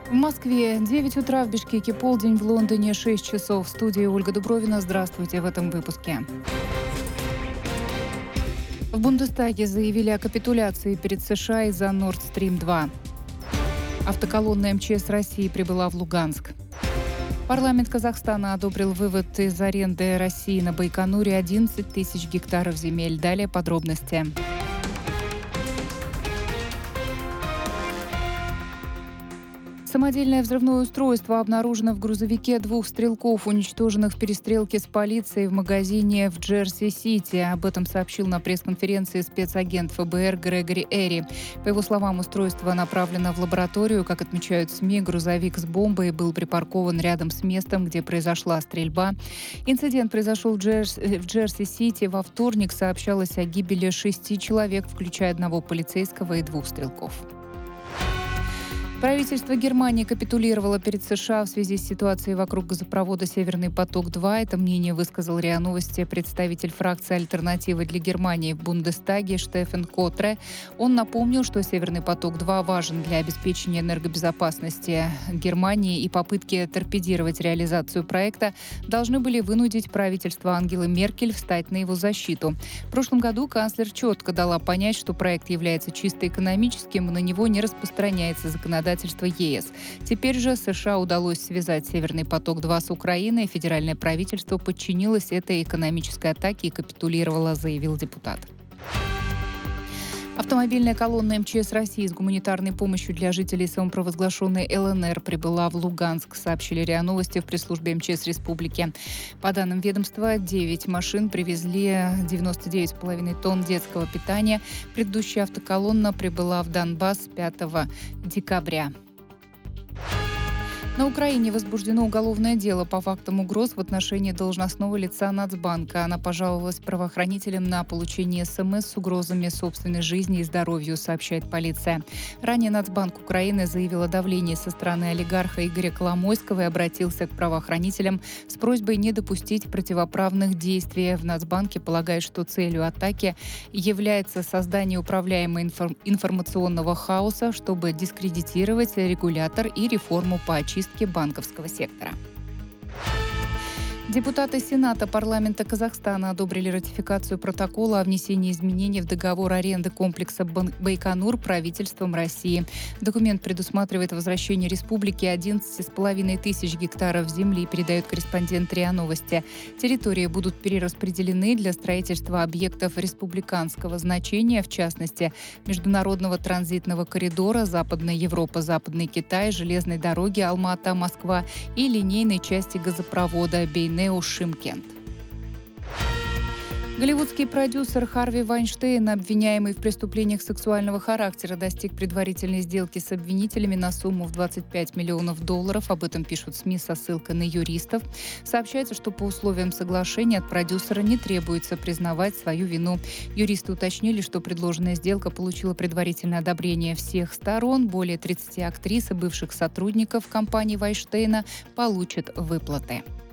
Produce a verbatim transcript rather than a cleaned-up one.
В Москве девять утра, в Бишкеке полдень, в Лондоне шесть часов. В студии Ольга Дубровина. Здравствуйте в этом выпуске. В Бундестаге заявили о капитуляции перед США из-за Nord Stream два. Автоколонна эм че эс России прибыла в Луганск. Парламент Казахстана одобрил вывод из аренды России на Байконуре одиннадцать тысяч гектаров земель. Далее подробности. Самодельное взрывное устройство обнаружено в грузовике двух стрелков, уничтоженных в перестрелке с полицией в магазине в Джерси-Сити. Об этом сообщил на пресс-конференции спецагент эф бэ эр Грегори Эри. По его словам, устройство направлено в лабораторию. Как отмечают СМИ, грузовик с бомбой был припаркован рядом с местом, где произошла стрельба. Инцидент произошел в, Джерс... в Джерси-Сити во вторник. Сообщалось о гибели шести человек, включая одного полицейского и двух стрелков. Правительство Германии капитулировало перед США в связи с ситуацией вокруг газопровода «Северный поток-два». Это мнение высказал РИА Новости представитель фракции «Альтернативы для Германии» в Бундестаге Штефан Котре. Он напомнил, что «Северный поток-два» важен для обеспечения энергобезопасности Германии, и попытки торпедировать реализацию проекта должны были вынудить правительство Ангелы Меркель встать на его защиту. В прошлом году канцлер четко дала понять, что проект является чисто экономическим, и на него не распространяется законодательство е эс. Теперь же США удалось связать «Северный поток-два» с Украиной. Федеральное правительство подчинилось этой экономической атаке и капитулировало, заявил депутат. Автомобильная колонна эм че эс России с гуманитарной помощью для жителей самопровозглашенной эл эн эр прибыла в Луганск, сообщили РИА Новости в пресс-службе эм че эс Республики. По данным ведомства, девять машин привезли девяносто девять целых пять десятых тонн детского питания. Предыдущая автоколонна прибыла в Донбасс пятого декабря. На Украине возбуждено уголовное дело по фактам угроз в отношении должностного лица Нацбанка. Она пожаловалась правоохранителям на получение эс эм эс с угрозами собственной жизни и здоровью, сообщает полиция. Ранее Нацбанк Украины заявил о давлении со стороны олигарха Игоря Коломойского и обратился к правоохранителям с просьбой не допустить противоправных действий. В Нацбанке полагают, что целью атаки является создание управляемого информ- информационного хаоса, чтобы дискредитировать регулятор и реформу по очистке банковского сектора. Депутаты Сената парламента Казахстана одобрили ратификацию протокола о внесении изменений в договор аренды комплекса Байконур правительством России. Документ предусматривает возвращение республике одиннадцати с половиной тысяч гектаров земли, передает корреспондент РИА Новости. Территории будут перераспределены для строительства объектов республиканского значения, в частности, международного транзитного коридора Западная Европа, Западный Китай, железной дороги Алма-Ата-Москва и линейной части газопровода Бейнеу Шымкент. Голливудский продюсер Харви Вайнштейн, обвиняемый в преступлениях сексуального характера, достиг предварительной сделки с обвинителями на сумму в двадцать пять миллионов долларов. Об этом пишут СМИ со ссылкой на юристов. Сообщается, что по условиям соглашения от продюсера не требуется признавать свою вину. Юристы уточнили, что предложенная сделка получила предварительное одобрение всех сторон. Более тридцати актрис и бывших сотрудников компании Вайнштейна получат выплаты.